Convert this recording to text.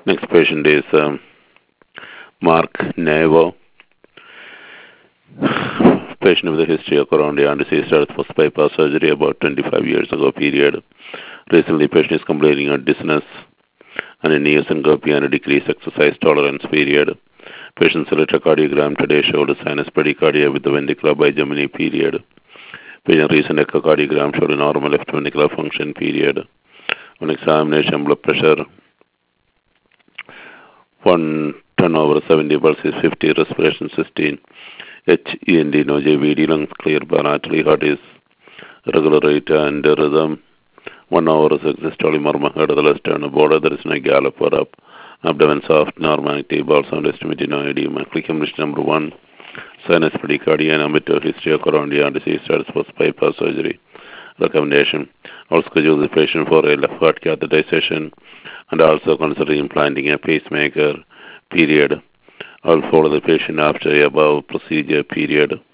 Next patient is Mark Nevo, patient with a history of coronary disease, started first bypass surgery about 25 years ago period. Recently, patient is complaining of dizziness and a neosyncope and a decreased exercise tolerance period. Patient's electrocardiogram today showed a sinus bradycardia with the ventricular bigeminy period. Patient recent echocardiogram showed a normal left ventricular function period. On examination, blood pressure 110/70, pulse is 50, respiration 16, HEND no JVD, lungs clear bilaterally, heart is regular rate and rhythm. 1 hour is systolic murmur, head of the left sternal border, there is no gallop or up. Abdomen soft, normal active, bowel sound estimated no edema. Click list number 1, sinus bradycardia and ambulatory history of coronary disease, starts post bypass surgery. Recommendation: also schedule the patient for a left heart catheterization and also consider implanting a pacemaker period. I'll follow the patient after above procedure period.